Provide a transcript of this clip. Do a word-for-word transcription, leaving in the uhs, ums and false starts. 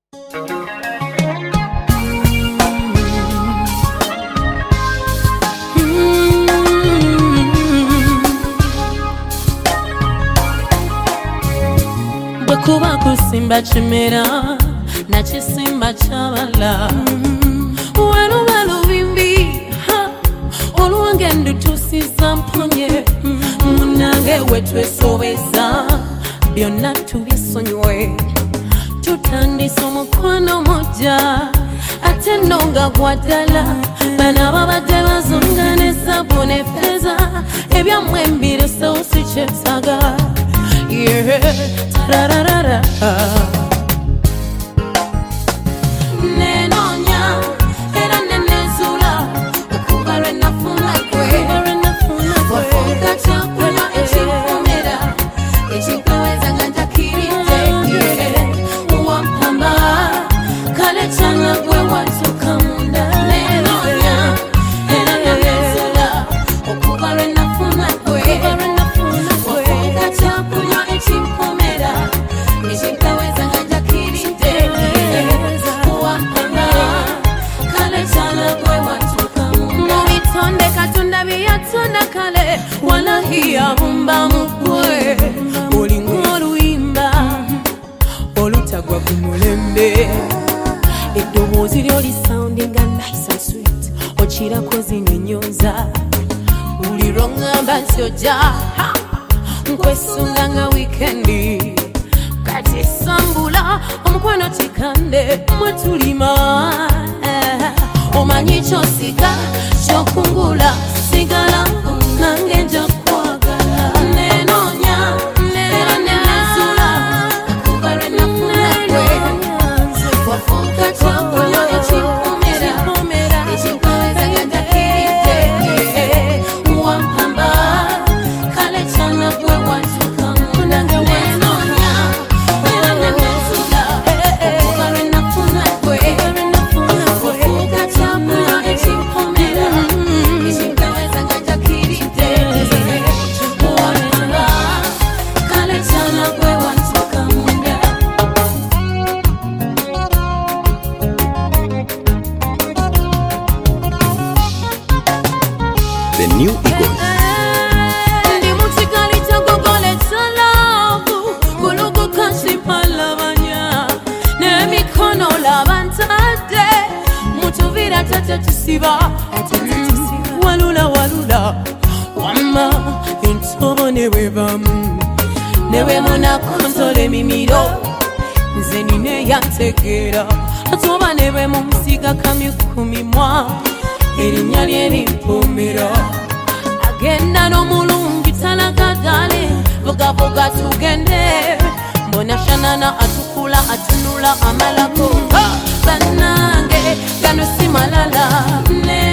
Kuba kusimba chimera na chisimba chabala wano walo bimbi oluwange ndutusiza mponye munange wetwesobeza byonna tubyesonyiwe tutandise omukwano moja ate nonga gwadala bana babadde bazunga ne sabu ne feza ebyamwe mbirese usikyetaaga yeah. La la la la. Nenonya era nenezula okubare nafuna kwe wafunga chakula echikomera echikaweza nganja kirite wampamba kale chana gwe watuka munda nenonya era nenezula okubare nafuna kwe wafunga chakula echikomera Nishikaweza nganja kirite Kuwampana Kale chala kwe watuka munda Mubitonde katunda biyatunda kale Walahi ya mumba mkwe Olingu oluimba Olutagwa kumulembe Edobozi lyoli soundinga nice and sweet Ochira kozi nenyonza Ulironga basi oja Nkwesunga nga weekendi Kati sambula omukwano tikande mwetulima omanyi kyosiga kyokungula sigala nange nja kwagala nenonya era nenezula kubare nafuna kwe wafuka chakula echikomera echikaweza nganja kirite wampamba kale chana kwe watuka munda nenonya The New Eagles. Ndi mutikali chagogole chalavu Kulugu kashi palabanya Nemikono labantade Mutuvira tata tisiba Walula walula Wama Intobo newe bamu Newe muna kontole mimiro Nzenine yantekera Atoba newe mumsiga kami kumimwa Erinya lyerimpumira Agenda no mulungi talakagale Voga voga tugende Mbona shanana atukula atunula amalako Banange gano simalala